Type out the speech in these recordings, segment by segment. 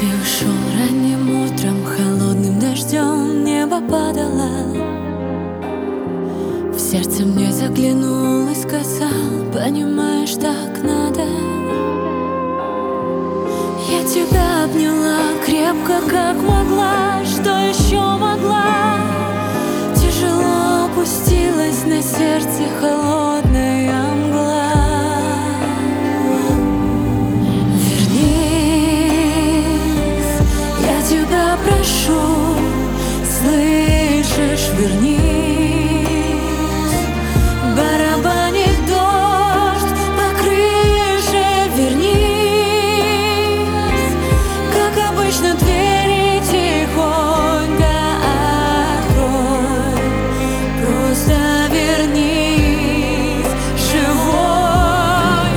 Ты ушел ранним утром, холодным дождем небо падало. В сердце мне заглянул и сказал: понимаешь, так надо. Я тебя обняла крепко, как могла. Что еще могла? Тяжело опустилась на сердце холодная мгла. Вернись, я тебя прошу, слышишь, вернись. Барабанит дождь по крыше, вернись. Как обычно, двери тихонько открой. Просто вернись, живой,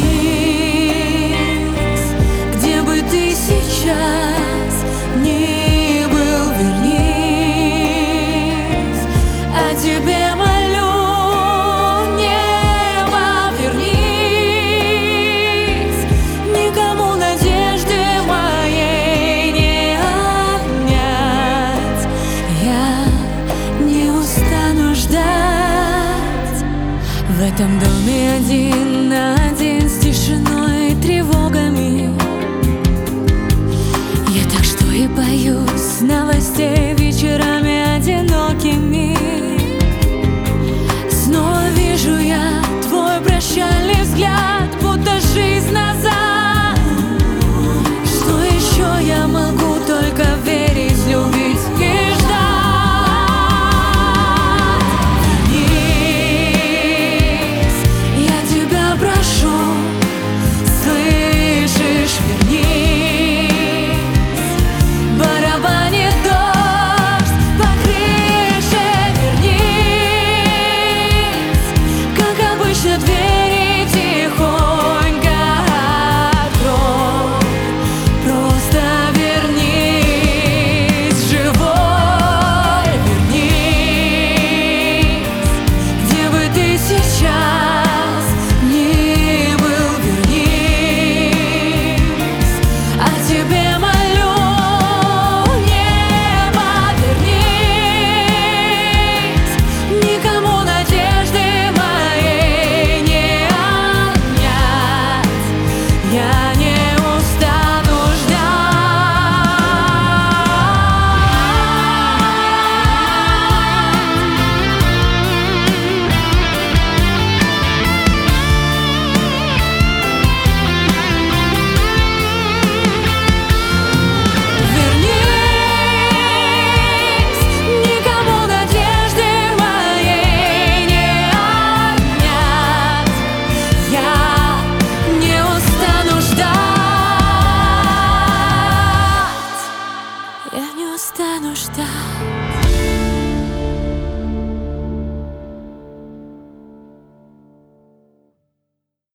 вернись. Где бы ты сейчас ни был, вернись. О тебе молю, небо, вернись. Никому надежды моей не отнять. Я не устану ждать. В этом доме один